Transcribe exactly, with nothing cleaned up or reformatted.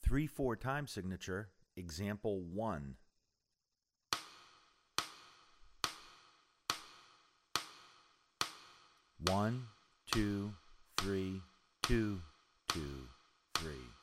three four time signature, example one. One, two, three, two, two, three.